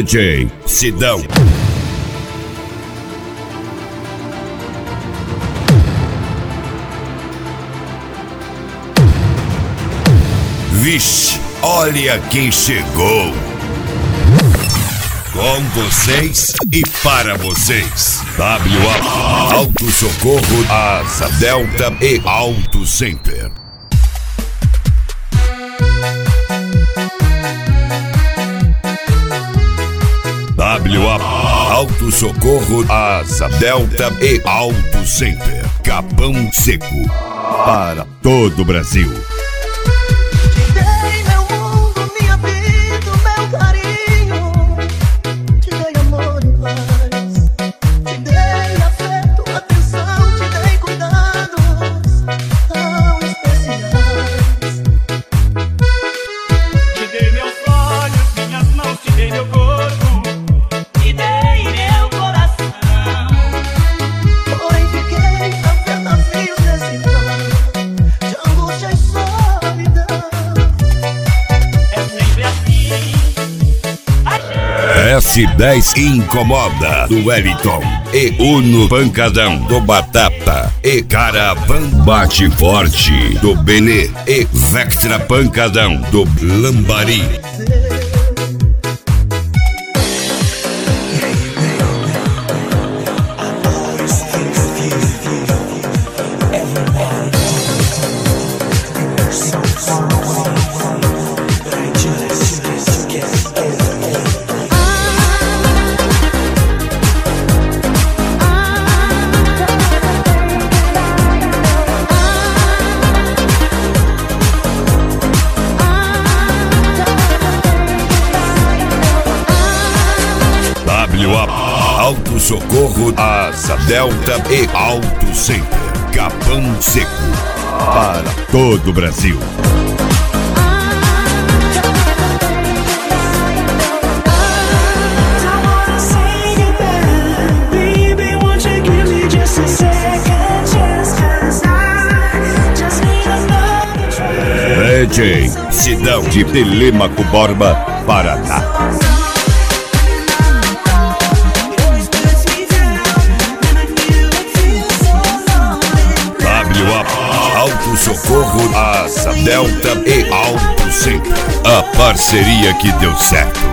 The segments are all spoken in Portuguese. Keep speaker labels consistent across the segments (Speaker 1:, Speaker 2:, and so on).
Speaker 1: DJ Sidão. Vixe, olha quem chegou! Com vocês e para vocês, WA Auto Socorro, Asa Delta e Auto Center. WA Auto Socorro, Asa Delta e Auto Center. Capão Seco para todo o Brasil. S10 Incomoda do Wellington e Uno Pancadão do Batata e Caravan Bate Forte do Benê e Vectra Pancadão do Lambari. Auto Socorro, Asa Delta e Auto Center. Capão Seco para todo o Brasil. DJ Sidão de Telêmaco Borba, Paraná. Auto Socorro, Asa Delta e Auto Center. A parceria que deu certo.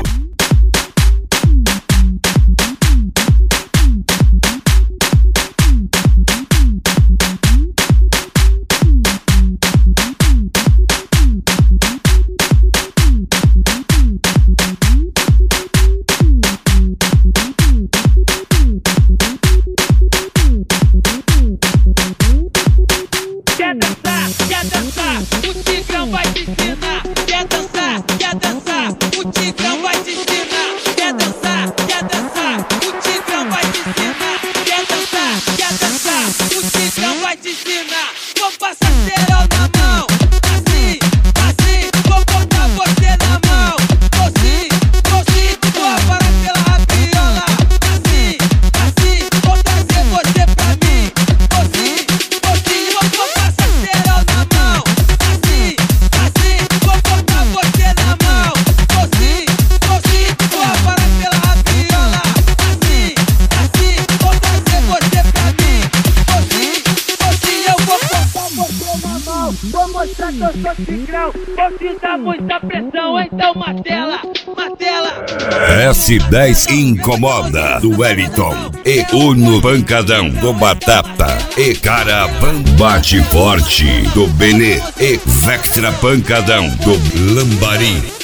Speaker 2: Vou te dar muita pressão, então martela.
Speaker 1: S10 Incomoda do Wellington e Uno Pancadão do Batata e Caravan Bate Forte do Benê e Vectra Pancadão do Lambari.